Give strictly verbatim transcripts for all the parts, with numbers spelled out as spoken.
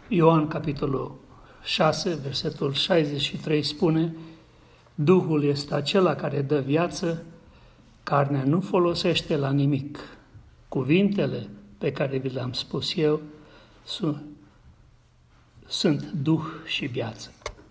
Ioan, capitolul șase, versetul șaizeci și trei spune: Duhul este acela care dă viață, carnea nu folosește la nimic. Cuvintele pe care vi le-am spus eu sunt, sunt Duh și viață.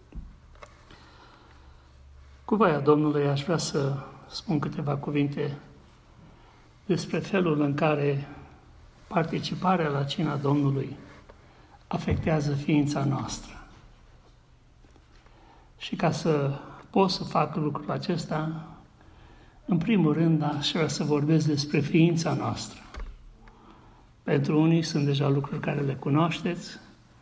Cu voia Domnului aș vrea să spun câteva cuvinte despre felul în care participarea la cina Domnului afectează ființa noastră. Și ca să pot să fac lucrul acesta, în primul rând aș vrea să vorbesc despre ființa noastră. Pentru unii sunt deja lucruri care le cunoașteți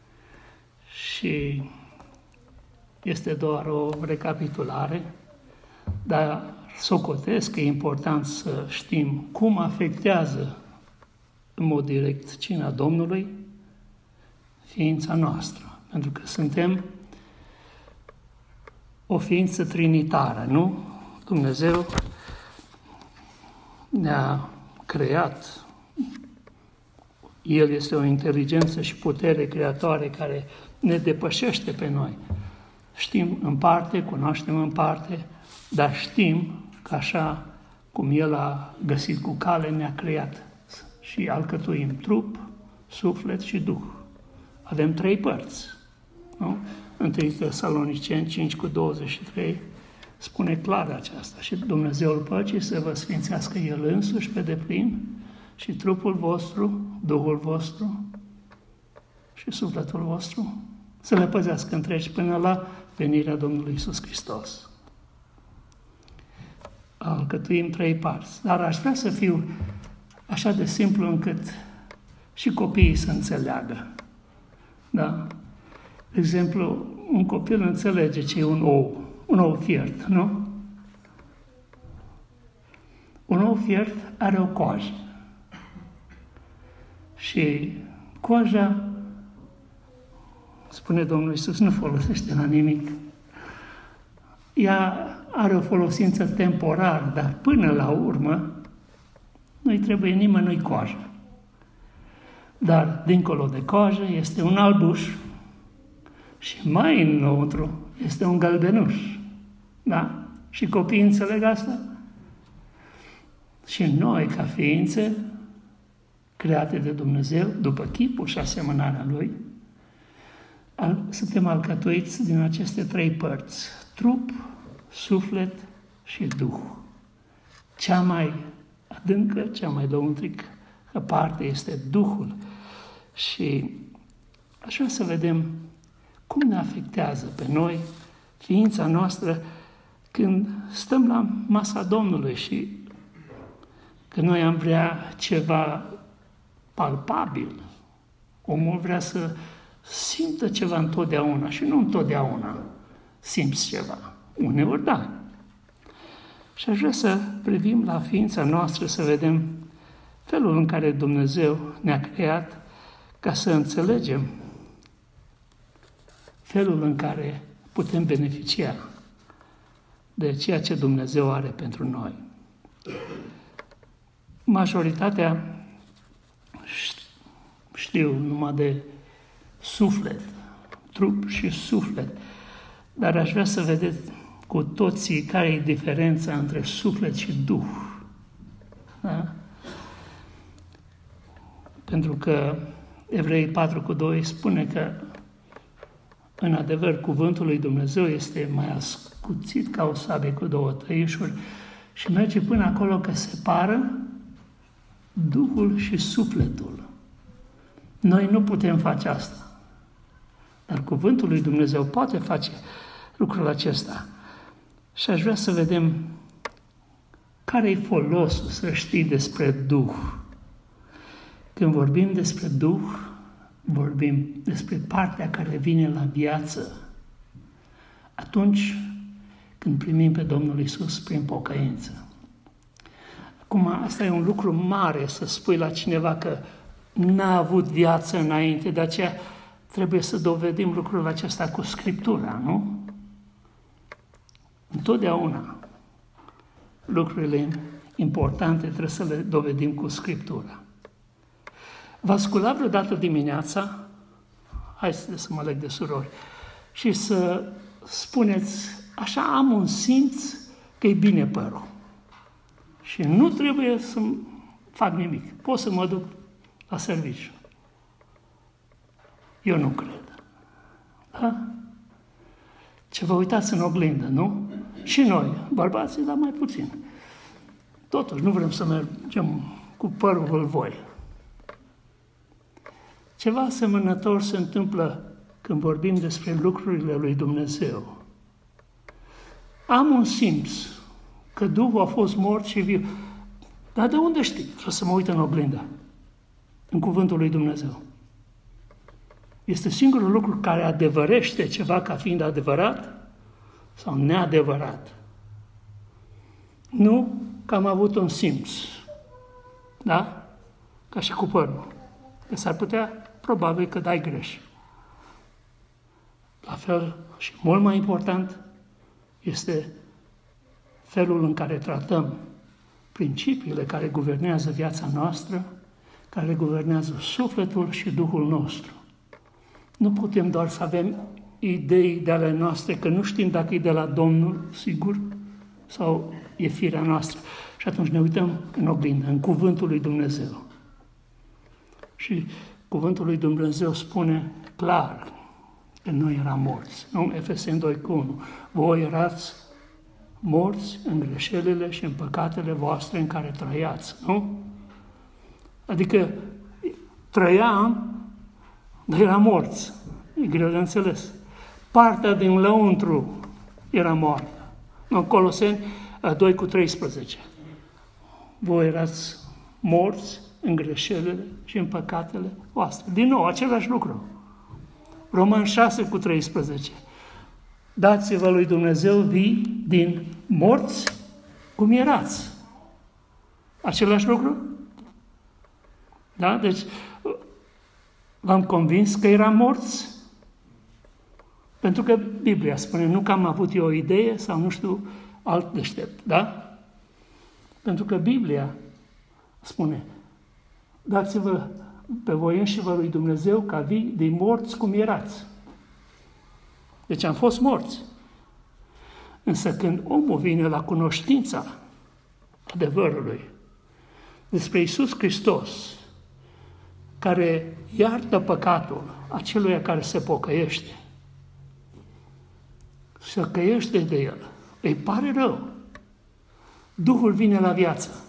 și este doar o recapitulare, dar socotesc că e important să știm cum afectează în mod direct cina Domnului ființa noastră. Pentru că suntem o ființă trinitară, nu? Dumnezeu ne-a creat. El este o inteligență și putere creatoare care ne depășește pe noi. Știm în parte, cunoaștem în parte, dar știm că așa cum El a găsit cu cale, ne-a creat și alcătuim trup, suflet și Duh. Avem trei părți. Nu? întâi Tesaloniceni cinci cu douăzeci și trei spune clar aceasta: și Dumnezeul păcii să vă sfințească El însuși pe deplin și trupul vostru, Duhul vostru și sufletul vostru să le păzească întregi până la venirea Domnului Iisus Hristos. Alcătuim trei părți, dar aș vrea să fiu așa de simplu încât și copiii să înțeleagă. Da? De exemplu, un copil înțelege ce e un ou, un ou fiert, nu? Un ou fiert are o coajă. Și coaja, spune Domnul Iisus, nu folosește la nimic. Ea are o folosință temporară, dar până la urmă nu-i trebuie nimănui coajă. Dar dincolo de coajă este un albuș și mai înăuntru este un gălbenuș. Da? Și copiii înțeleg asta? Și noi, ca ființe create de Dumnezeu, după chipul și asemănarea Lui, suntem alcătuiți din aceste trei părți: trup, suflet și Duh. Cea mai adâncă, cea mai lăuntrică parte este Duhul. Și aș vrea să vedem cum ne afectează pe noi ființa noastră când stăm la masa Domnului și că noi am vrea ceva palpabil. Omul vrea să simtă ceva întotdeauna și nu întotdeauna simți ceva. Uneori da. Și aș vrea să privim la ființa noastră, să vedem felul în care Dumnezeu ne-a creat ca să înțelegem felul în care putem beneficia de ceea ce Dumnezeu are pentru noi. Majoritatea știu numai de suflet, trup și suflet, dar aș vrea să vedeți cu toții care e diferența între suflet și Duh. Da? Pentru că Evrei patru cu doi spune că în adevăr cuvântul lui Dumnezeu este mai ascuțit ca o sabie cu două tăișuri și merge până acolo că separă Duhul și sufletul. Noi nu putem face asta, dar cuvântul lui Dumnezeu poate face lucrul acesta. Și aș vrea să vedem care e folosul să știi despre Duh. Când vorbim despre Duh, vorbim despre partea care vine la viață atunci când primim pe Domnul Iisus prin pocăință. Acum, asta e un lucru mare să spui la cineva că n-a avut viață înainte, de aceea trebuie să dovedim lucrul acesta cu Scriptura, nu? Întotdeauna lucrurile importante trebuie să le dovedim cu Scriptura. V-ați sculat vreodată dimineața hai să, să mă leg de surori, și să spuneți, așa am un simț că e bine părul. Și nu trebuie să fac nimic. Pot să mă duc la serviciu. Eu nu cred. Da? Ce vă uitați în oglindă, nu? Și noi, bărbații, dar mai puțin. Totuși, nu vrem să mergem cu părul vâlvoi. Ceva asemănător se întâmplă când vorbim despre lucrurile lui Dumnezeu. Am un simț că Duhul a fost mort și viu. Dar de unde știi? Trebuie să mă uit în oglindă, în cuvântul lui Dumnezeu. Este singurul lucru care adevărește ceva ca fiind adevărat sau neadevărat. Nu că am avut un simț, da? Ca și cu părul. Că s-ar putea, probabil că dai greș. La fel și mult mai important este felul în care tratăm principiile care guvernează viața noastră, care guvernează sufletul și Duhul nostru. Nu putem doar să avem idei de ale noastre, că nu știm dacă e de la Domnul, sigur, sau e firea noastră. Și atunci ne uităm în oglindă, în cuvântul lui Dumnezeu. Și cuvântul lui Dumnezeu spune clar că noi eram morți. Nu? Efeseni doi cu unu. Voi erați morți în greșelile și în păcatele voastre în care trăiați. Nu? Adică trăiam, dar eram morți. E greu de înțeles. Partea din lăuntru era moartă. În Coloseni doi cu treisprezece. Voi erați morți în greșelile și în păcatele voastre. Din nou, același lucru. Roman șase cu treisprezece. Dați-vă lui Dumnezeu vii din morți cum erați. Același lucru? Da? Deci, v-am convins că eram morți? Pentru că Biblia spune, nu că am avut eu o idee sau nu știu, alt deștept, da? Pentru că Biblia spune, dați-vă pe voi înșivă lui Dumnezeu ca vii din morți cum erați. Deci am fost morți. Însă când omul vine la cunoștința adevărului despre Iisus Hristos, care iartă păcatul aceluia care se pocăiește, se căiește de el, îi pare rău, Duhul vine la viață.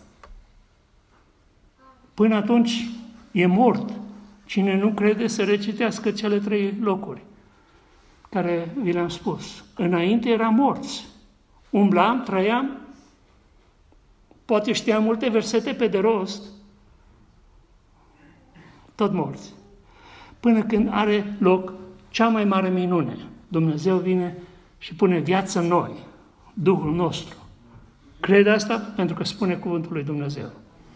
Până atunci e mort. Cine nu crede să recitească cele trei locuri care vi le-am spus. Înainte eram morți. Umblam, trăiam, poate știam multe versete pe de rost, tot morți. Până când are loc cea mai mare minune. Dumnezeu vine și pune viață în noi, Duhul nostru. Crede asta pentru că spune cuvântul lui Dumnezeu.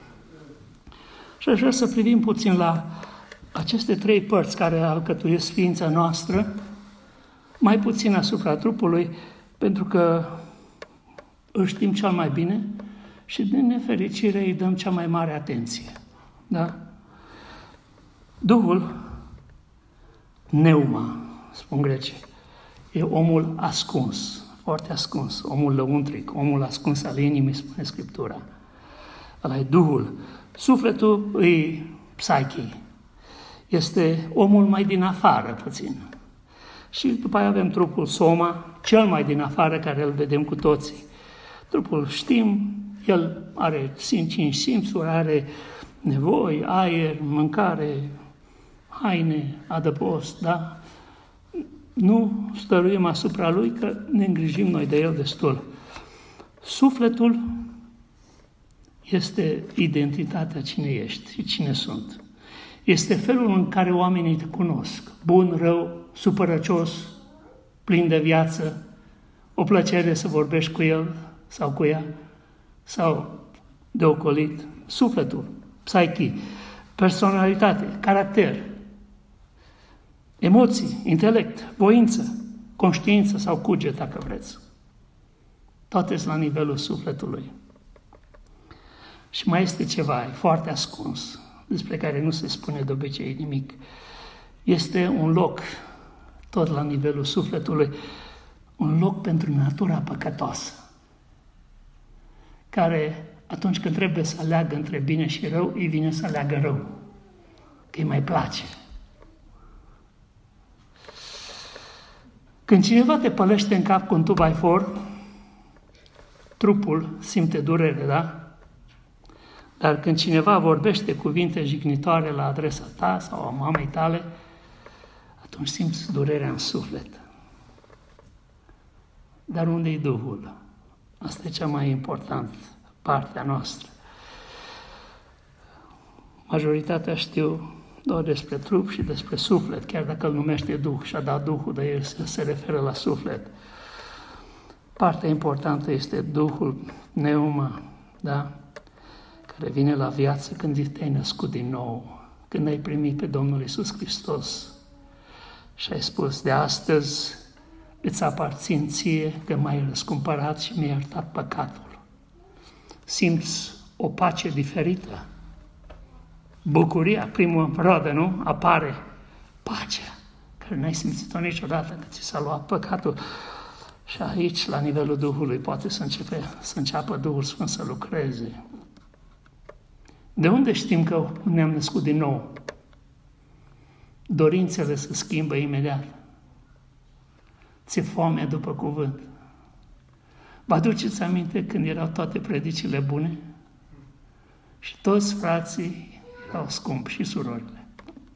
Și aș vrea să privim puțin la aceste trei părți care alcătuiesc ființa noastră, mai puțin asupra trupului, pentru că îl știm cel mai bine și din nefericire îi dăm cea mai mare atenție. Da? Duhul, pneuma, spun grecii, e omul ascuns, foarte ascuns, omul lăuntric, omul ascuns al inimii, spune Scriptura. Ăla e Duhul. Sufletul e psyche, este omul mai din afară puțin. Și după aia avem trupul soma, cel mai din afară, care îl vedem cu toții. Trupul știm, el are cinci simțuri, are nevoi, aer, mâncare, haine, adăpost, da? Nu stăruim asupra lui, că ne îngrijim noi de el destul. Sufletul este identitatea cine ești și cine sunt. Este felul în care oamenii te cunosc. Bun, rău, supărăcios, plin de viață, o plăcere să vorbești cu el sau cu ea, sau de ocolit. Sufletul, psyche, personalitate, caracter, emoții, intelect, voință, conștiință sau cuget, dacă vreți. Toate sunt la nivelul sufletului. Și mai este ceva, e foarte ascuns, despre care nu se spune de obicei nimic. este un loc, tot la nivelul sufletului, un loc pentru natura păcătoasă, care atunci când trebuie să aleagă între bine și rău, îi vine să aleagă rău, că îi mai place. Când cineva te pălește în cap cu un two by four, trupul simte durere, da? Dar când cineva vorbește cuvinte jignitoare la adresa ta sau a mamei tale, atunci simți durerea în suflet. Dar unde e Duhul? Asta e cea mai importantă parte a noastră. Majoritatea știu doar despre trup și despre suflet, chiar dacă îl numește Duh și a dat Duhul, dar el se, se referă la suflet. Partea importantă este Duhul, pneuma, da? Care vine la viață când te-ai născut din nou, când ai primit pe Domnul Iisus Hristos și ai spus, de astăzi îți aparțin ție că m-ai răscumpărat și mi-ai iertat păcatul. Simți o pace diferită. Bucuria, primul roadă, nu? Apare pacea, care n-ai simțit-o niciodată, că ți s-a luat păcatul. Și aici, la nivelul Duhului, poate să, începe, să înceapă Duhul Sfânt să lucreze. De unde știm că ne-am născut din nou? Dorințele se schimbă imediat. Ți-e foame după cuvânt. Vă aduceți aminte când erau toate predicile bune? Și toți frații erau scumpi și surorile.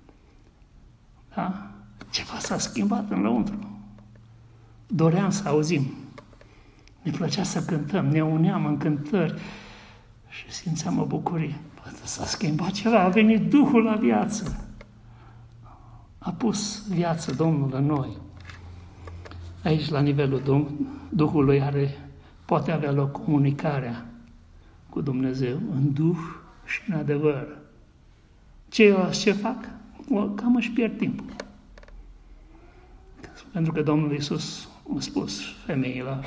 Da? Ceva s-a schimbat în lăuntru. Doream să auzim. Ne plăcea să cântăm, ne uneam în cântări și simțeam o bucurie. S-a schimbat ceva, a venit Duhul la viață. A pus viață Domnul în noi. Aici, la nivelul Duhului, are, poate avea loc comunicarea cu Dumnezeu în Duh și în adevăr. Ceilalți ce fac? O, cam își pierd timpul. Pentru că Domnul Iisus a spus femeilor,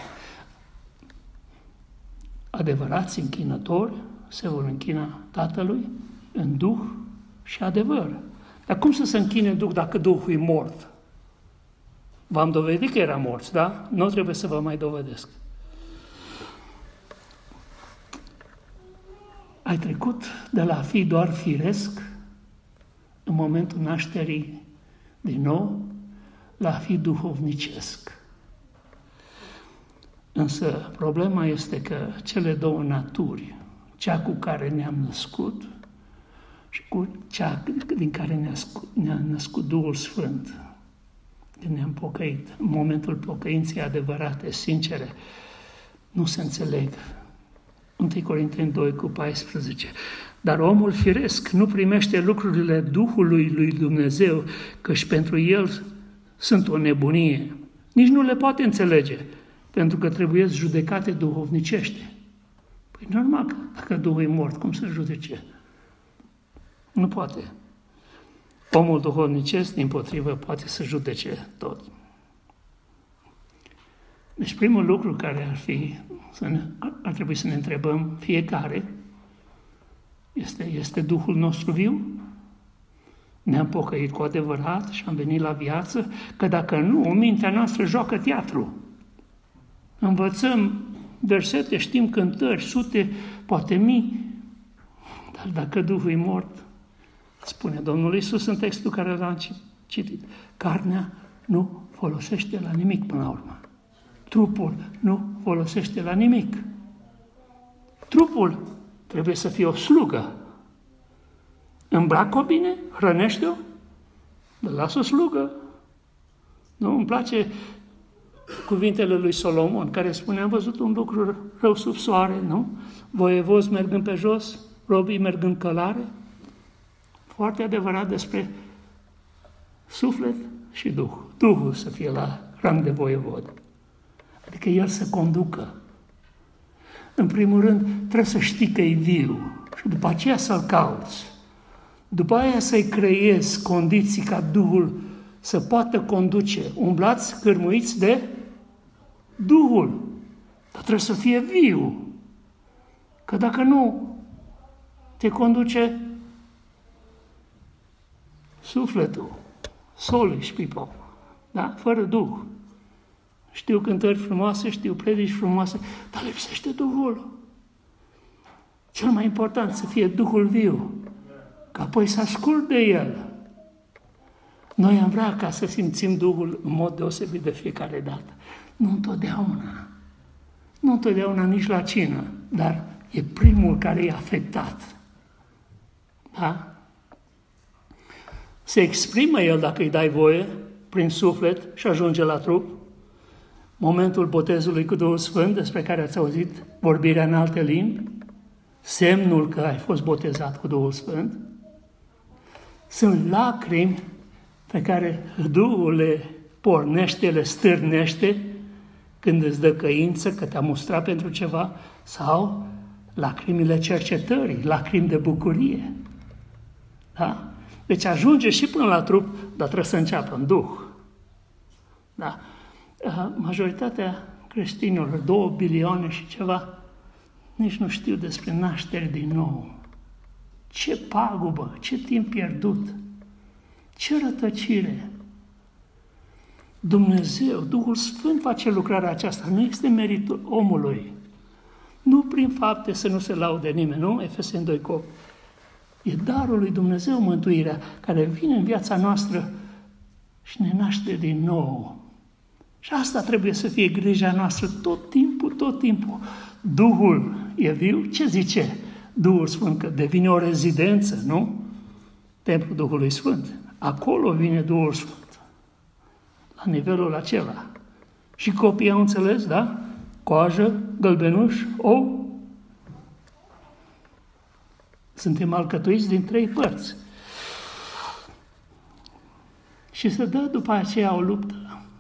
adevărați închinători se vor închina Tatălui în Duh și adevăr. Dar cum să se închine Duh dacă Duhul e mort? V-am dovedit că era mort, da? Nu trebuie să vă mai dovedesc. Ai trecut de la a fi doar firesc în momentul nașterii din nou la a fi duhovnicesc. Însă problema este că cele două naturi, cea cu care ne-am născut și cu cea din care ne-a, ne-a născut Duhul Sfânt, când ne-am pocăit, în momentul pocăinței adevărate, sincere, nu se înțeleg. întâi Corinteni doi cu paisprezece. Dar omul firesc nu primește lucrurile Duhului lui Dumnezeu, căci pentru el sunt o nebunie. Nici nu le poate înțelege, pentru că trebuie judecate duhovnicește. Păi normal că dacă Duhul e mort, cum să judece? Nu poate. Omul duhovnicesc, dimpotrivă, poate să judece tot. Deci primul lucru care ar fi, să ne, ar trebui să ne întrebăm fiecare, este, este Duhul nostru viu? Ne-am pocăit cu adevărat și am venit la viață? Că dacă nu, mintea noastră joacă teatru. Învățăm versete, știm cântări, sute, poate mii, dar dacă Duhul e mort, spune Domnul Iisus în textul care l-am citit, carnea nu folosește la nimic până la urmă. Trupul nu folosește la nimic. Trupul trebuie să fie o slugă. Îmbrac-o bine, hrănește-o, lasă o slugă. Nu, îmi place cuvintele lui Solomon, care spune, am văzut un lucru rău sub soare, nu? Voievozi mergând pe jos, robii mergând călare. Foarte adevărat despre suflet și Duh. Duhul să fie la rang de voievod. Adică el să conducă. În primul rând, trebuie să știi că e viu și după aceea să-l cauți. După aia să-i creezi condiții ca Duhul să poată conduce. Umblați cârmuiți de Duhul. Dar trebuie să fie viu. Că dacă nu, te conduce sufletul. soulish people, da? Fără Duh. Știu cântări frumoase, știu predici frumoase, dar lipsește Duhul. Cel mai important să fie Duhul viu, ca apoi să ascult de El. Noi am vrea ca să simțim Duhul în mod deosebit de fiecare dată. Nu întotdeauna. Nu întotdeauna nici la cină, dar e primul care e afectat. Da? Se exprimă El, dacă îi dai voie, prin suflet și ajunge la trup. Momentul botezului cu Duhul Sfânt, despre care ați auzit vorbirea în alte limbi, semnul că ai fost botezat cu Duhul Sfânt. Sunt lacrimi pe care Duhul le pornește, le stârnește când îți dă căință, că te-a mustrat pentru ceva, sau lacrimile cercetării, lacrimi de bucurie. Da? Deci ajunge și până la trup, dar trebuie să înceapă în Duh. Da? Majoritatea creștinilor, două bilioane și ceva, nici nu știu despre naștere din nou. Ce pagubă, ce timp pierdut, ce rătăcire. Dumnezeu, Duhul Sfânt face lucrarea aceasta, nu este meritul omului. Nu prin fapte să nu se laude nimeni, nu? Efeseni doi opt. E darul lui Dumnezeu mântuirea care vine în viața noastră și ne naște din nou. Și asta trebuie să fie grija noastră tot timpul, tot timpul. Duhul e viu? Ce zice Duhul Sfânt? Că devine o rezidență, nu? Templul Duhului Sfânt. Acolo vine Duhul Sfânt. La nivelul acela. Și copiii au înțeles, da? Coajă, gălbenuș, ou. Suntem alcătuiți din trei părți. Și se dă după aceea o luptă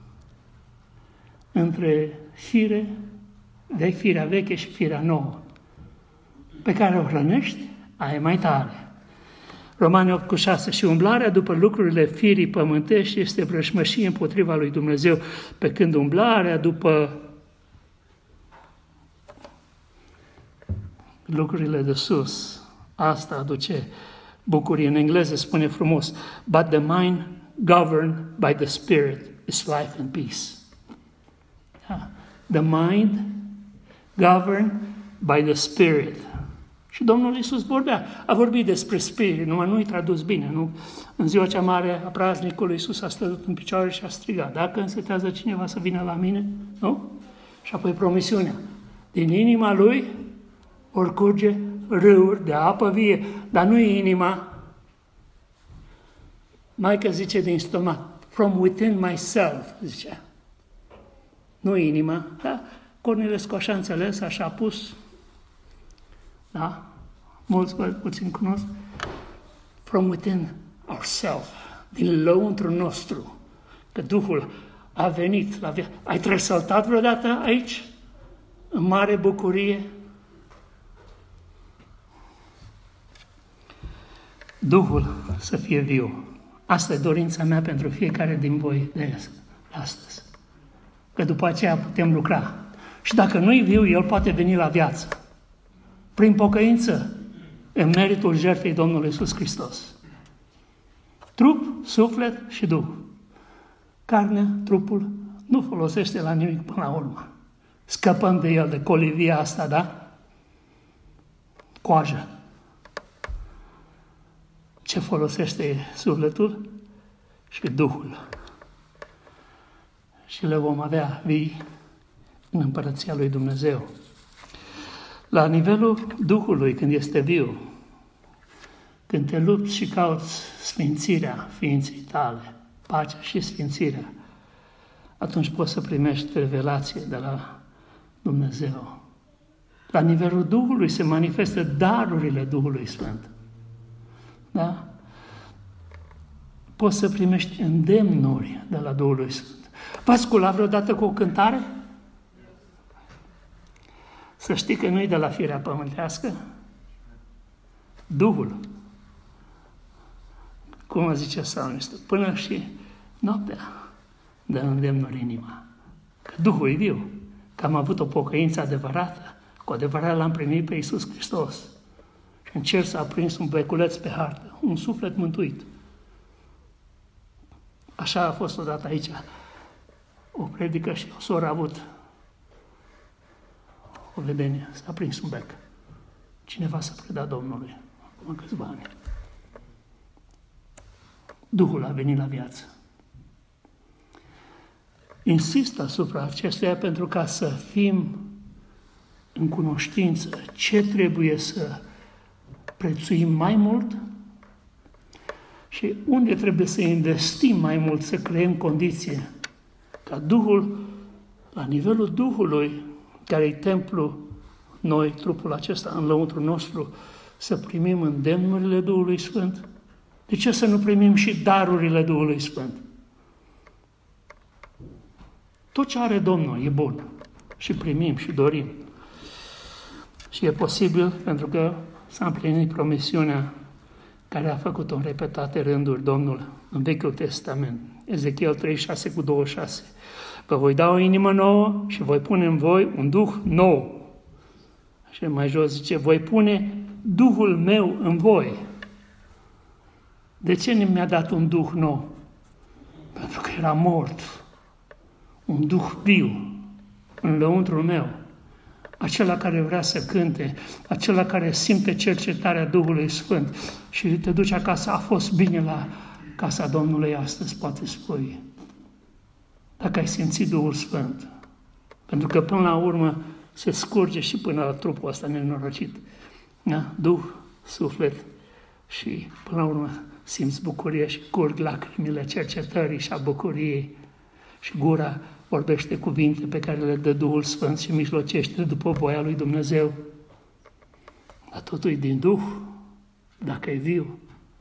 între fire, de firea veche și firea nouă, pe care o hrănești, aia e mai tare. Romani opt cu șase. Și umblarea după lucrurile firii pământești este vrășmășie împotriva lui Dumnezeu, pe când umblarea după lucrurile de sus, asta aduce bucurie. În engleză spune frumos, but the mind governed by the Spirit is life and peace. Yeah. The mind governed by the Spirit. Și Domnul Iisus vorbea, a vorbit despre Spirit, numai nu-i tradus bine. Nu? În ziua cea mare a praznicului, Iisus a stătut în picioare și a strigat, dacă însetează cineva să vină la mine, nu? Și apoi promisiunea, din inima lui vor curge râuri de apă vie, dar nu e inima. Maica zice din stomac, from within myself, zicea. Nu inima, da? Cornilescu așa înțeles, așa a pus, da? Mulți puțin cunosc. From within ourselves, din lăuntru nostru, că Duhul a venit la viață. Ai tresăltat vreodată aici? În mare bucurie? Duhul să fie viu. Asta e dorința mea pentru fiecare din voi de astăzi. Că după aceea putem lucra. Și dacă nu-i viu, el poate veni la viață. Prin pocăință, în meritul jertfei Domnului Iisus Hristos. Trup, suflet și Duh. Carnea, trupul, nu folosește la nimic până la urmă. Scăpăm de el, de colivia asta, da? Coajă. Ce folosește sufletul și Duhul. Și le vom avea vii în Împărăția lui Dumnezeu. La nivelul Duhului, când este viu, când te lupți și cauți sfințirea ființei tale, pacea și sfințirea, atunci poți să primești revelație de la Dumnezeu. La nivelul Duhului se manifestă darurile Duhului Sfânt. Da? Poți să primești îndemnuri de la Duhul Sfânt. V-ați sculat vreodată cu o cântare? Să știi că nu-i de la firea pământească. Duhul. Cum zice psalmistul? Până și noaptea dă îndemnuri inima. Că Duhul e viu. Că am avut o pocăință adevărată. Cu adevărat l-am primit pe Iisus Hristos. Și în cer s-a prins un beculeț pe hartă. Un suflet mântuit. Așa a fost odată aici. O predică și o soră a avut o vedenie. S-a prins un bec. Cineva s-a predat Domnului. Acum câțiva ani. Duhul a venit la viață. Insist asupra acestuia pentru ca să fim în cunoștință ce trebuie să prețuim mai mult și unde trebuie să investim mai mult, să creăm condiție ca Duhul, la nivelul Duhului, care e templu, noi, trupul acesta, în lăuntru nostru, să primim îndemnurile Duhului Sfânt. De ce să nu primim și darurile Duhului Sfânt? Tot ce are Domnul e bun și primim și dorim. Și e posibil pentru că s-a împlinit promisiunea care a făcut-o în repetate rânduri Domnul în Vechiul Testament. Ezechiel treizeci și șase cu douăzeci și șase. Vă voi da o inimă nouă și voi pune în voi un duh nou. Și mai jos zice, voi pune Duhul meu în voi. De ce nu mi-a dat un duh nou? Pentru că era mort. Un duh viu în lăuntrul meu. Acela care vrea să cânte, acela care simte cercetarea Duhului Sfânt și te duci acasă, a fost bine la casa Domnului astăzi, poate spui. Dacă ai simțit Duhul Sfânt. Pentru că până la urmă se scurge și până la trupul ăsta nenorocit. Da? Duh, suflet și până la urmă simți bucurie și curg lacrimile cercetării și a bucuriei și gura vorbește cuvinte pe care le dă Duhul Sfânt și mijlocește după voia lui Dumnezeu. Dar totul e din Duh, dacă e viu.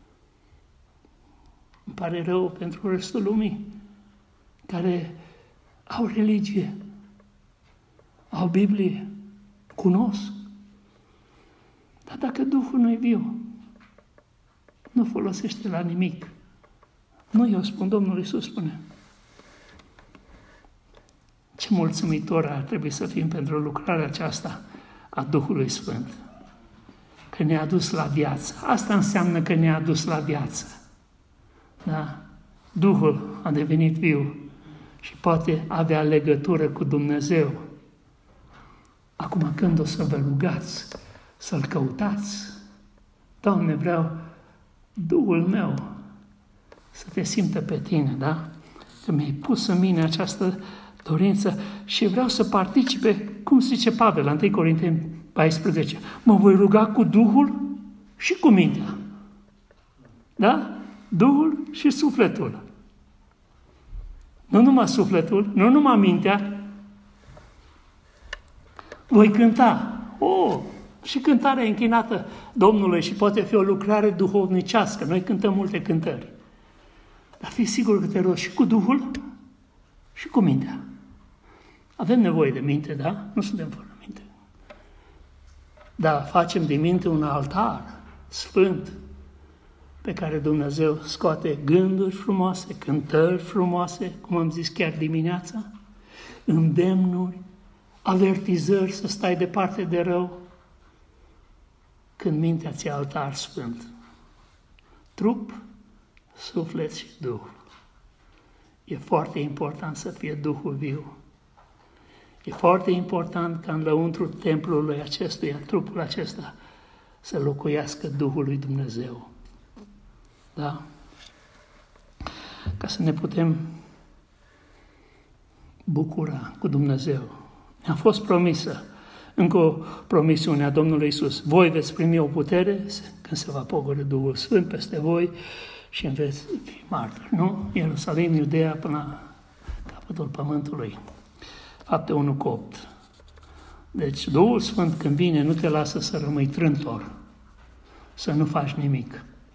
Îmi pare rău pentru restul lumii care au religie, au Biblie, cunosc. Dar dacă Duhul nu e viu, nu folosește la nimic. Nu eu spun, Domnul Iisus spune. Ce mulțumitor ar trebui să fim pentru lucrarea aceasta a Duhului Sfânt. Că ne-a dus la viață. Asta înseamnă că ne-a dus la viață. Da? Duhul a devenit viu și poate avea legătură cu Dumnezeu. Acum când o să vă rugați, să-L căutați, Doamne, vreau Duhul meu să te simtă pe tine, da? Că mi-ai pus în mine această dorință și vreau să participe, cum zice Pavel la întâi Corinteni paisprezece, mă voi ruga cu Duhul și cu mintea. Da? Duhul și sufletul. Nu numai sufletul, nu numai mintea. Voi cânta. Oh, și cântarea închinată Domnului și poate fi o lucrare duhovnicească. Noi cântăm multe cântări. Dar fii sigur că te rogi și cu Duhul și cu mintea. Avem nevoie de minte, da? Nu suntem fără minte. Dar facem din minte un altar sfânt pe care Dumnezeu scoate gânduri frumoase, cântări frumoase, cum am zis chiar dimineața, îndemnuri, avertizări să stai departe de rău, când mintea ți-e altar sfânt. Trup, suflet și Duh. E foarte important să fie Duhul viu. E foarte important ca în lăuntru templului acestuia, trupul acesta, să locuiască Duhul lui Dumnezeu. Da? Ca să ne putem bucura cu Dumnezeu. Ne-a fost promisă încă o promisiune a Domnului Iisus. Voi veți primi o putere când se va pogorî Duhul Sfânt peste voi și veți fi martori, nu? Ierusalim, Iudeea, până la capătul pământului. Fapte unu cu opt. Deci Duhul Sfânt când vine nu te lasă să rămâi trântor, să nu faci nimic.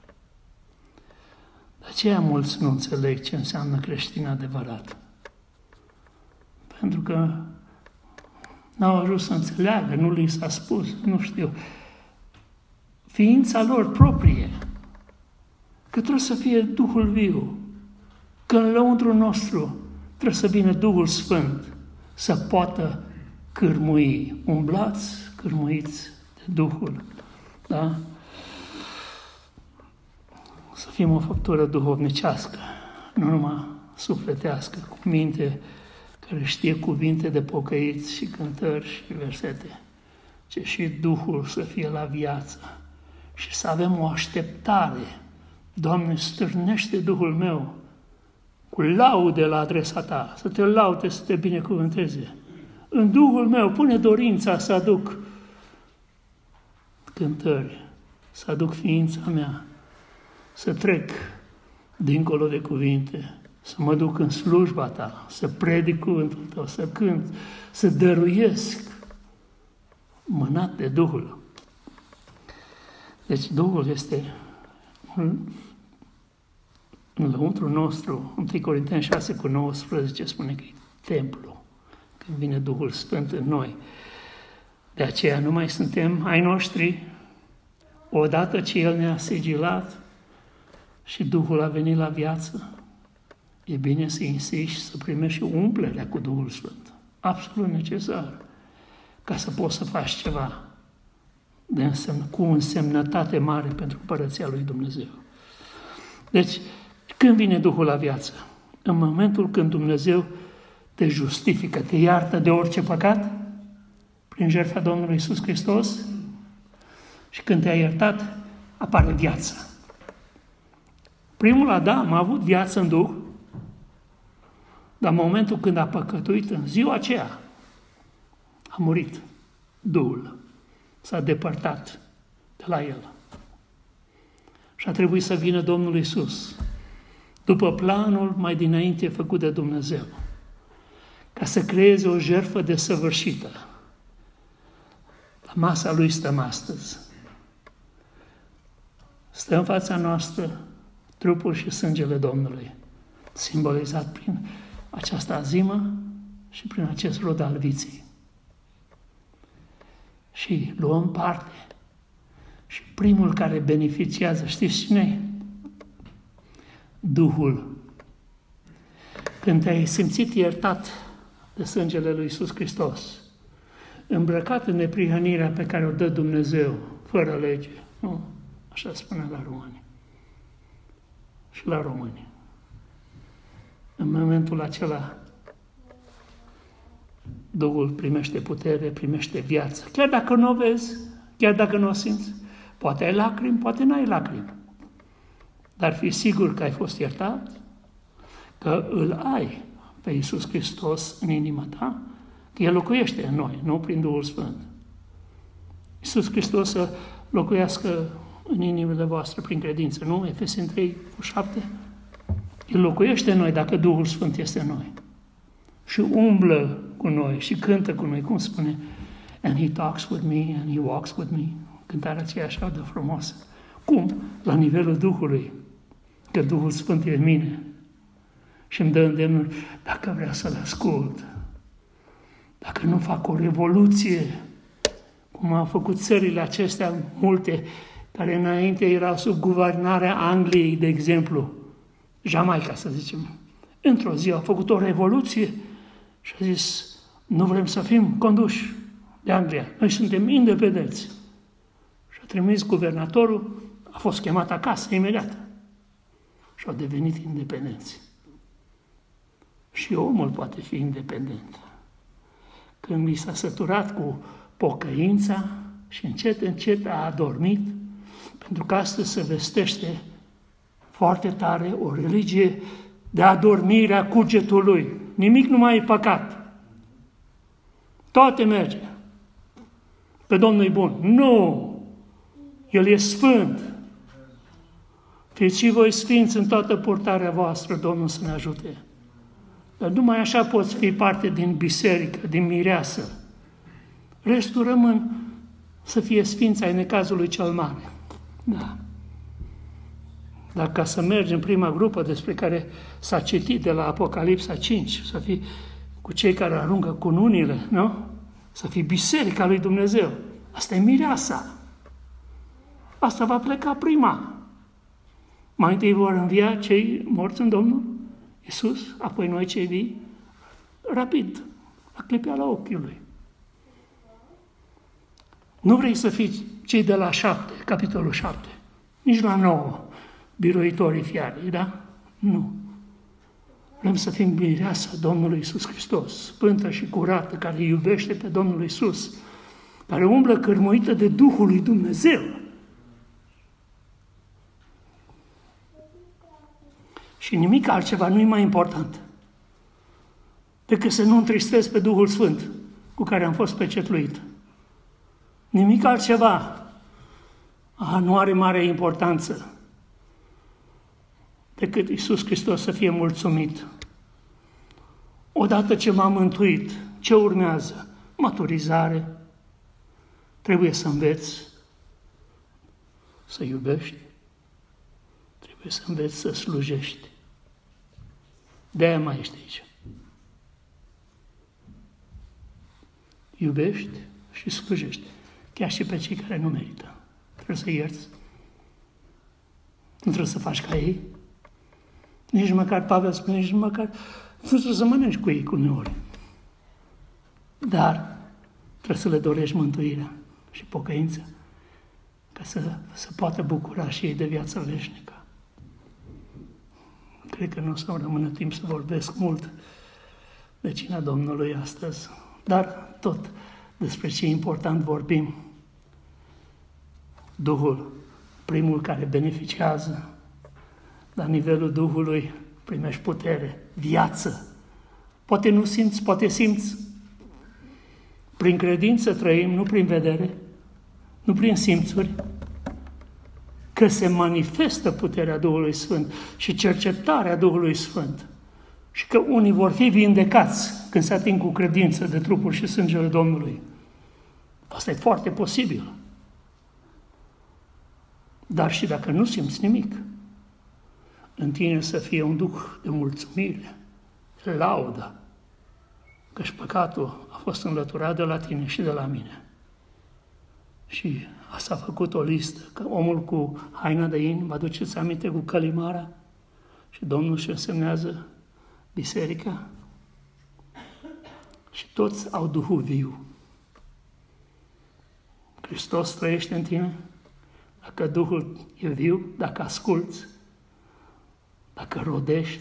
De aceea mulți nu înțeleg ce înseamnă creștin adevărat. Pentru că n-au ajuns să înțeleagă, nu li s-a spus, nu știu. Ființa lor proprie, că trebuie să fie Duhul viu, că în lăuntru nostru trebuie să vină Duhul Sfânt, să poată cârmui. Umblați, cârmuiți de Duhul, da? Să fim o făptură duhovnicească. nu numai sufletească, cu minte care știe cuvinte de pocăiți și cântări și versete, ci și Duhul să fie la viață și să avem o așteptare. Doamne, stârnește Duhul meu cu laude la adresa Ta, să Te laude, să Te binecuvânteze. În Duhul meu pune dorința să aduc cântări, să aduc ființa mea, să trec dincolo de cuvinte, să mă duc în slujba Ta, să predic cuvântul Tău, să cânt, să dăruiesc, mânat de Duhul. Deci Duhul este în lăuntru nostru. întâi Corinteni șase cu nouăsprezece spune că e templu, când vine Duhul Sfânt în noi. De aceea nu mai suntem ai noștri, odată ce El ne-a sigilat și Duhul a venit la viață, e bine să insiști să primești și umplerea cu Duhul Sfânt. Absolut necesar, ca să poți să faci ceva de însemn, cu însemnătate mare pentru Împărăția lui Dumnezeu. Deci, când vine Duhul la viață? În momentul când Dumnezeu te justifică, te iartă de orice păcat, prin jertfa Domnului Iisus Hristos, și când te-a iertat, apare viață. Primul Adam a avut viață în Duh, dar în momentul când a păcătuit, în ziua aceea, a murit Duhul. S-a depărtat de la el. Și a trebuit să vină Domnul Iisus, după planul mai dinainte făcut de Dumnezeu, ca să creeze o jertfă desăvârșită. La masa Lui stăm astăzi. Stă în fața noastră trupul și sângele Domnului, simbolizat prin această azimă și prin acest rod al viței. Și luăm parte. Și primul care beneficiază, știți cine e? Duhul. Când te-ai simțit iertat de sângele lui Iisus Hristos, îmbrăcat în neprihănirea pe care o dă Dumnezeu, fără lege, nu? Așa spune la romani și la români. În momentul acela, Duhul primește putere, primește viață. Chiar dacă nu o vezi, chiar dacă nu o simți, poate ai lacrimi, poate n-ai lacrimi. Dar fii sigur că ai fost iertat, că îl ai pe Iisus Hristos în inima ta, că El locuiește în noi, nu prin Duhul Sfânt. Iisus Hristos să locuiască în inimile voastre prin credință, nu? Efeseni trei cu șapte. El locuiește în noi dacă Duhul Sfânt este în noi. Și umblă cu noi și cântă cu noi, cum spune, and he talks with me and he walks with me. Cântarea aceea așa de frumoasă. Cum? La nivelul Duhului, că Duhul Sfânt e în mine și îmi dă îndemnul, dacă vreau să-L ascult, dacă nu fac o revoluție, cum au făcut țările acestea multe, care înainte erau sub guvernarea Angliei, de exemplu, Jamaica, să zicem. Într-o zi au făcut o revoluție și a zis, nu vrem să fim conduși de Anglia, noi suntem independenți. Și a trimis guvernatorul, a fost chemat acasă imediat și au devenit independenți. Și omul poate fi independent. Când mi s-a săturat cu pocăința și încet, încet a adormit, pentru că astăzi se vestește foarte tare o religie de adormire a cugetului. Nimic nu mai e păcat. Toate merge. Pe Domnul e bun. Nu! El e sfânt. Fiți și voi sfinți în toată purtarea voastră, Domnul să ne ajute. Dar numai așa poți fi parte din biserică, din mireasă. Restul rămân să fie sfinți ai necazului cel mare. Da. Dar ca să mergi în prima grupă despre care s-a citit de la Apocalipsa cinci, să fii cu cei care aruncă cununile, nu? Să fii biserica lui Dumnezeu. Asta e mireasa. Asta va pleca prima. Mai întâi vor învia cei morți în Domnul Iisus, apoi noi cei vii, rapid, la clipeala ochiului. Nu vrei să fii cei de la șapte, capitolul șapte, nici la nouă, biruitorii fiarei, da? Nu. Vrem să fim mireasa Domnului Iisus Hristos, sfântă și curată, care iubește pe Domnul Iisus, care umblă cărmuită de Duhul lui Dumnezeu. Și nimic altceva nu e mai important decât să nu întristez pe Duhul Sfânt cu care am fost pecetluit. Nimic altceva a, nu are mare importanță decât Iisus Hristos să fie mulțumit. Odată ce m-am mântuit, ce urmează? Maturizare. Trebuie să înveți să iubești. Trebuie să înveți să slujești. De-aia mai ești aici. Iubești și slujești. Chiar și pe cei care nu merită. Trebuie să ierți. Nu trebuie să faci ca ei. Nici măcar, Pavel spune, nici măcar nu trebuie să mănânci cu ei cu uneori. Dar trebuie să le dorești mântuirea și pocăința ca să se poată bucura și ei de viața veșnică. Cred că nu o să rămână timp să vorbesc mult de cina Domnului astăzi, dar tot despre ce important vorbim. Duhul, primul care beneficiază, la nivelul Duhului primești putere, viață. Poate nu simți, poate simți. Prin credință trăim, nu prin vedere, nu prin simțuri, că se manifestă puterea Duhului Sfânt și cercetarea Duhului Sfânt și că unii vor fi vindecați când se ating cu credință de trupul și sângele Domnului. Asta e foarte posibil. Dar și dacă nu simți nimic, în tine să fie un duh de mulțumire, de laudă, căci păcatul a fost înlăturat de la tine și de la mine. Și asta a făcut o listă, că omul cu haina de in, vă aduceți aminte, cu călimara, și Domnul își însemnează biserica și toți au Duhul viu. Hristos trăiește în tine, dacă Duhul e viu, dacă asculți, dacă rodești,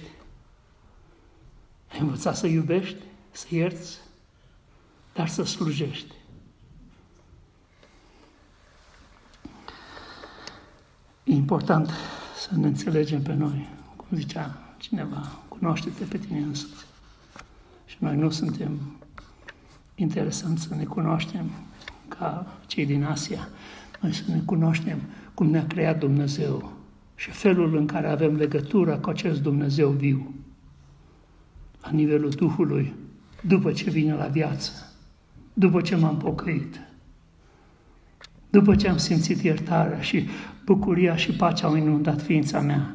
ai învățat să iubești, să ierți, dar să slujești. E important să ne înțelegem pe noi, cum zicea cineva, cunoaște-te pe tine însuți. Și noi nu suntem interesanți să ne cunoaștem ca cei din Asia. Noi să ne cunoaștem cum ne-a creat Dumnezeu și felul în care avem legătura cu acest Dumnezeu viu, la nivelul Duhului, după ce vine la viață, după ce m-am pocăit, după ce am simțit iertarea și bucuria și pacea au inundat ființa mea.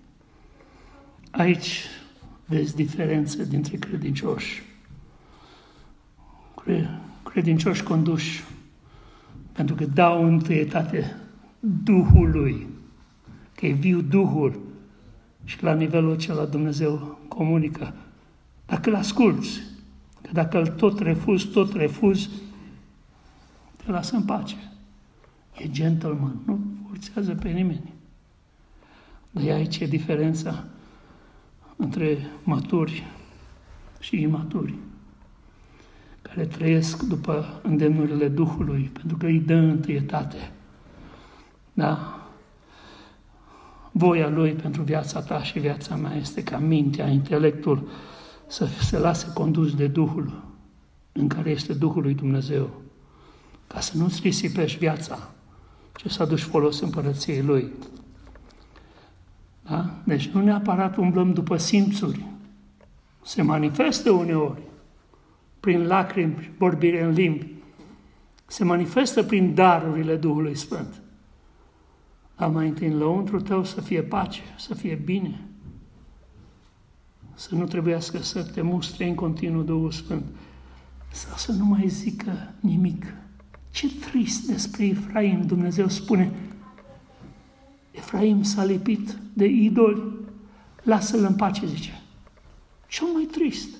Aici vezi diferențe dintre credincioși. Credincioși conduși pentru că dau întâietate Duhului, că e viu Duhul și la nivelul acela Dumnezeu comunică. Dacă îl asculți, că dacă îl tot refuzi, tot refuzi, te lasă în pace. E gentleman, nu forțează pe nimeni. Dar aici e diferența între maturi și imaturi, care trăiesc după îndemnurile Duhului, pentru că îi dă întâietate. Da? Voia Lui pentru viața ta și viața mea este ca mintea, intelectul să se lase condus de Duhul în care este Duhul lui Dumnezeu, ca să nu-ți risipești viața, ci să aduci folos împărăției Lui. Da? Deci nu neapărat umblăm după simțuri. Se manifestă uneori prin lacrimi, vorbire în limbi. Se manifestă prin darurile Duhului Sfânt. Dar mai întâi în lăuntru tău să fie pace, să fie bine. Să nu trebuiască să te mustre în continuu Duhul Sfânt. Sau să nu mai zică nimic. Ce trist despre Efraim, Dumnezeu spune. Efraim s-a lipit de idoli, lasă-l în pace, zice. Cel mai trist.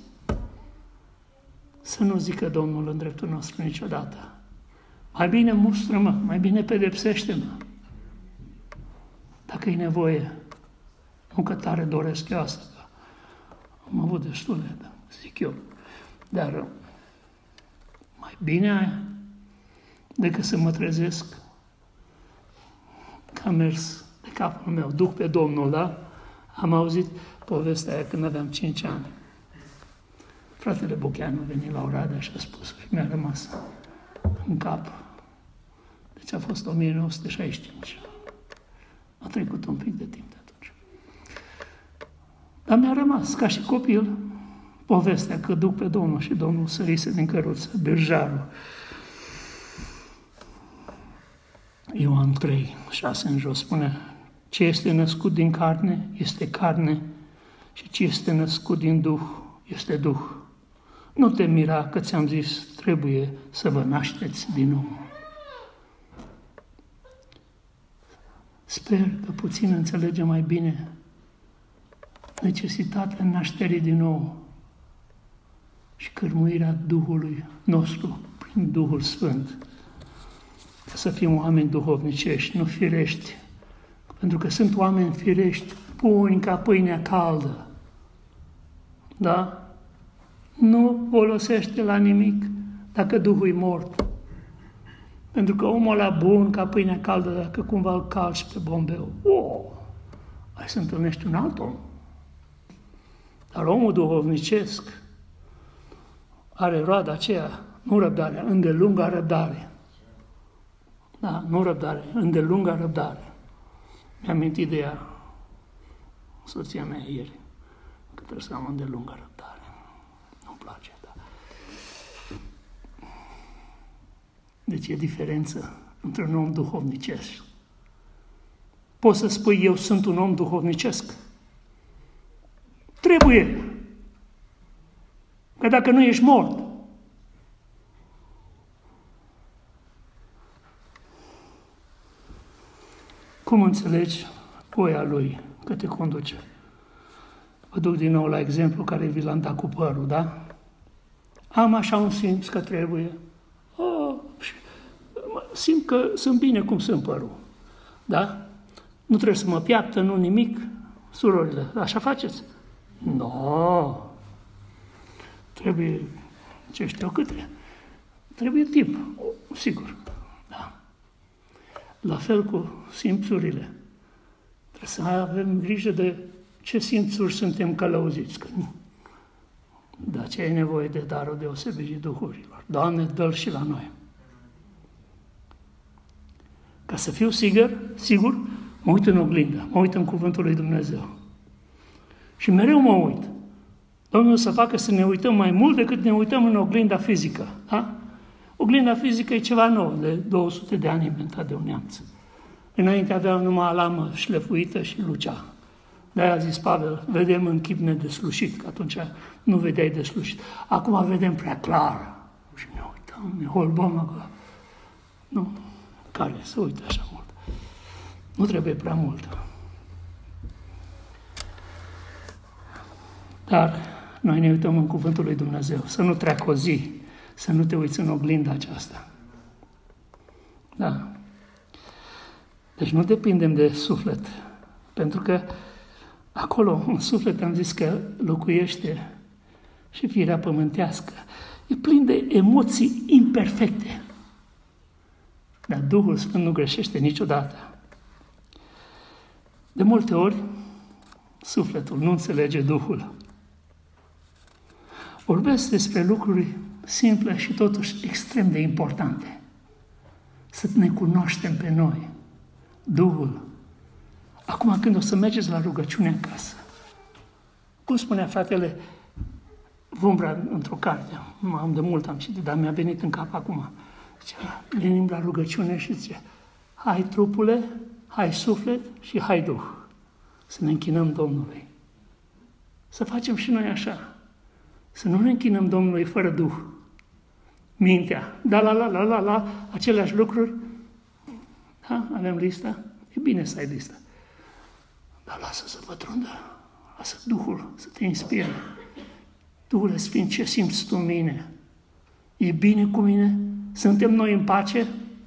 Să nu zică Domnul în dreptul nostru niciodată. Mai bine mustră-mă, mai bine pedepsește-mă. Dacă e nevoie, nu că tare doresc eu asta. Am avut destule, da, zic eu. Dar mai bine aia decât să mă trezesc că am mers de capul meu, duc pe Domnul, da? Am auzit povestea aia când aveam cinci ani. Fratele Bocheanu a venit la Oradea și a spus și mi-a rămas în cap. Deci a fost o mie nouă sute șaizeci și cinci. A trecut un pic de timp de atunci. Dar mi-a rămas, ca și copil, povestea că duc pe Domnul și Domnul sărise din căruță, birjarul. Ioan trei, șase în jos spune, ce este născut din carne, este carne, și ce este născut din Duh, este Duh. Nu te mira că ți-am zis, trebuie să vă nașteți din nou. Sper că puțin înțelege mai bine necesitatea nașterii din nou și cărmuirea Duhului nostru prin Duhul Sfânt. Ca să fim oameni duhovnicești, nu firești. Pentru că sunt oameni firești, buni ca pâinea caldă. Da? Nu folosește la nimic dacă Duhul e mort. Pentru că omul ăla bun ca pâinea caldă, dacă cumva îl calci pe bombeu, oh, ai să întâlnești un alt om. Dar omul duhovnicesc are roada aceea, nu răbdarea, îndelunga răbdare. Da, nu răbdare, îndelunga răbdare. Mi-am amintit de ea, soția mea ieri, că trebuie să am îndelunga răbdare. Nu-mi place, da. Deci e diferență între un om duhovnicesc. Poți să spui, eu sunt un om duhovnicesc? Trebuie. Că dacă nu ești mort. Cum înțelegi voia lui că te conduce? Vă duc din nou la exemplu care vi l-am dat cu părul, da? Am așa un simț că trebuie. Oh, simt că sunt bine cum sunt părul, da? Nu trebuie să mă piaptă, nu nimic, surorile. Așa faceți? Nu. No. Trebuie, ce știu câte, trebuie timp, sigur, da. La fel cu simțurile. Trebuie să avem grijă de ce simțuri suntem călăuziți, că nu. De aceea e nevoie de darul deosebirii Duhurilor. Doamne, dă-l și la noi. Ca să fiu sigur, sigur, mă uit în oglindă, mă uit în Cuvântul lui Dumnezeu. Și mereu mă uit. Domnul să facă să ne uităm mai mult decât ne uităm în oglinda fizică. Da? Oglinda fizică e ceva nou, de două sute de ani inventat de un neamț. Înainte aveam numai lamă șlefuită și lucea. De-aia a zis Pavel, vedem în chip nedeslușit, că atunci nu vedeai deslușit. Acum vedem prea clar. Și ne uităm, ne holbăm acolo. Nu, care să uite așa mult. Nu trebuie prea mult. Dar noi ne uităm în Cuvântul lui Dumnezeu. Să nu treacă o zi, să nu te uiți în oglinda aceasta. Da. Deci nu depindem de suflet. Pentru că acolo, în suflet, am zis că locuiește și firea pământească. E plin de emoții imperfecte. Dar Duhul Sfânt nu greșește niciodată. De multe ori, sufletul nu înțelege Duhul. Vorbesc despre lucruri simple și totuși extrem de importante. Să ne cunoaștem pe noi, Duhul. Acum când o să mergeți la rugăciune acasă, cum spunea fratele Vumbra într-o carte, am de mult am citit, dar mi-a venit în cap acum. Zicea, venim la rugăciune și zice, hai trupule, hai suflet și hai Duh. Să ne închinăm Domnului. Să facem și noi așa. Să nu ne închinăm Domnului fără Duh. Mintea, da, la, la, la, la, la, aceleași lucruri. Da, avem lista. E bine să ai lista. Dar lasă să pătrundă. Lasă Duhul să te inspire. Duhule Sfânt, ce simți tu în mine? E bine cu mine? Suntem noi în pace?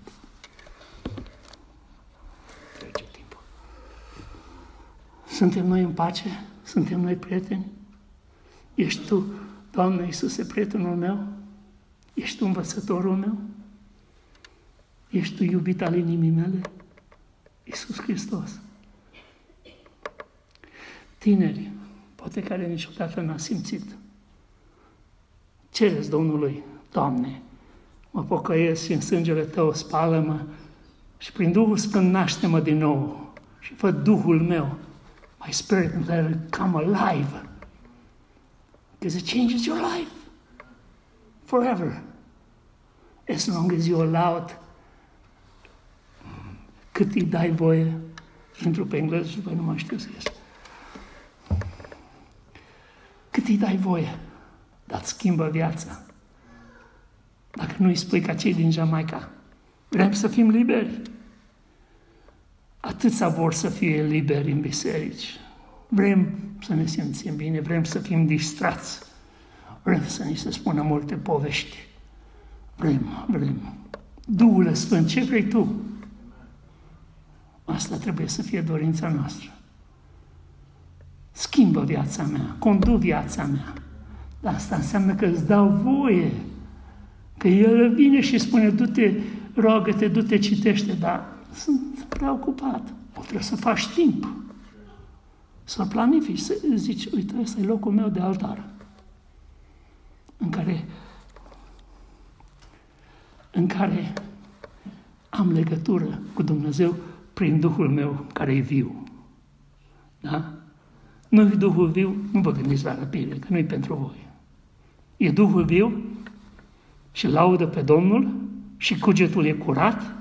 Trece timpul. Suntem noi în pace? Suntem noi prieteni? Ești Tu, Doamne Iisuse, prietenul meu? Ești Tu învățătorul meu? Ești Tu iubit al inimii mele? Iisus Hristos. Tineri, poate care niciodată n-a simțit. Cereți Domnului, Doamne, mă pocăiesc și în sângele Tău spală-mă și prin Duhul Sfânt naște-mă din nou și fă Duhul meu, my spirit, let it come alive. Because it changes your life forever. As long as you allow it, cât îi dai voie, intru pe engleză și după nu mai știu să ies. Cât îi dai voie, dar schimbă viața. Dacă nu îi spui ca cei din Jamaica, vrem să fim liberi. Atâția vor să fie liberi în biserici. Vrem să ne simțim bine, vrem să fim distrați. Vrem să ni se spună multe povești. Vrem, vrem. Duhul Sfânt, ce vrei Tu? Asta trebuie să fie dorința noastră. Schimbă viața mea, conduc viața mea. Dar asta înseamnă că îți dau voie. Că El vine și spune, du-te, roagă-te, du-te, citește, dar sunt prea ocupat. O trebuie să faci timp. Să-l planifici, să zici, uite, ăsta e locul meu de altar. În care, în care am legătură cu Dumnezeu prin Duhul meu care e viu. Da? Nu-i Duhul viu, nu vă gândiți la răpire, că nu-i pentru voi. E Duhul viu și laudă pe Domnul și cugetul e curat,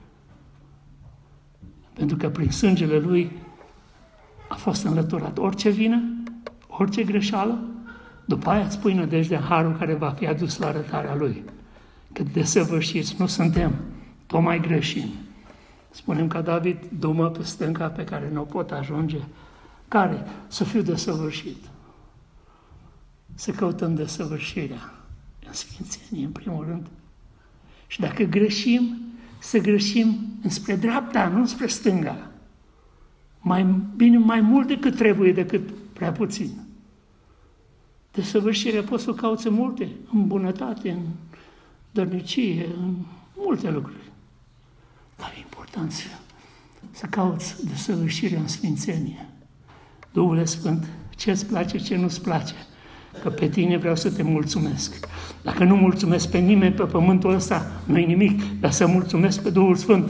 pentru că prin sângele Lui a fost înlăturat orice vină, orice greșeală, după aia îți pui nădejdea harul care va fi adus la arătarea Lui. Că desăvârșiți nu suntem, tot mai greșim. Spunem ca David, du-mă pe stânca pe care nu o pot ajunge. Care? Să fiu desăvârșit. Să căutăm desăvârșirea în sfințenie, în primul rând. Și dacă greșim, să greșim înspre dreapta, nu înspre stânga. Mai bine, mai mult decât trebuie, decât prea puțin. Desăvârșirea poți să o cauți în multe, în bunătate, în dărnicie, în multe lucruri. Dar e important să, să cauți desăvârșirea în sfințenie. Duhul Sfânt, ce-ți place, ce nu-ți place. Că pe tine vreau să te mulțumesc. Dacă nu mulțumesc pe nimeni pe pământul ăsta, nu-i nimic, dar să mulțumesc pe Duhul Sfânt.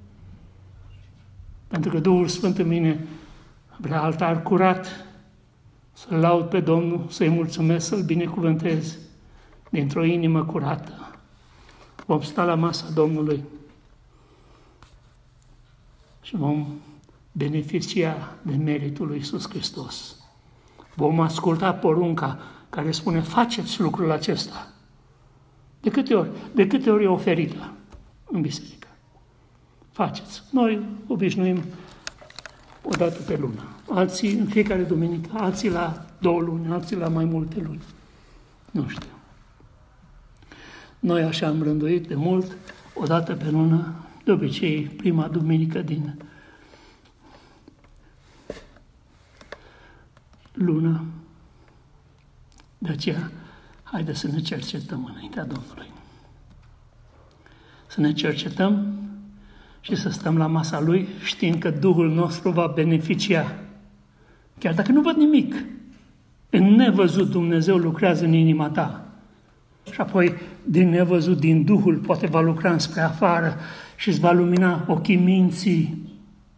Pentru că Duhul Sfânt în mine vrea altar curat, să-L laud pe Domnul, să-i mulțumesc, să-L binecuvântez dintr-o inimă curată. Vom sta la masa Domnului și vom beneficia de meritul lui Iisus Hristos. Vom asculta porunca care spune, faceți lucrul acesta. De câte ori? De câte ori e oferită în biserică? Faceți. Noi obișnuim o dată pe lună. Alții în fiecare duminică, alții la două luni, alții la mai multe luni. Nu știu. Noi așa am rânduit de mult, o dată pe lună, de obicei prima duminică din lună. De aceea, haideți să ne cercetăm înaintea Domnului. Să ne cercetăm și să stăm la masa Lui, știind că Duhul nostru va beneficia. Chiar dacă nu văd nimic, în nevăzut Dumnezeu lucrează în inima ta. Și apoi, din nevăzut, din Duhul, poate va lucra înspre afară și îți va lumina ochii minții.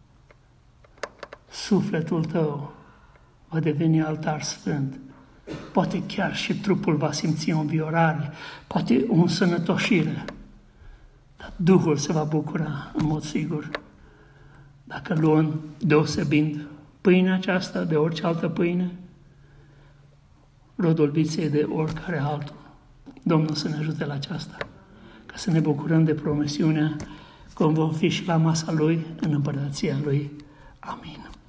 Sufletul tău va deveni altar sfânt. Poate chiar și trupul va simți o înviorare, poate o însănătoșire. Dar Duhul se va bucura în mod sigur. Dacă luăm deosebind pâinea aceasta de orice altă pâine, rodul viței de oricare altul. Domnul să ne ajute la aceasta, ca să ne bucurăm de promisiunea că vom fi și la masa Lui, în împărăția Lui. Amin.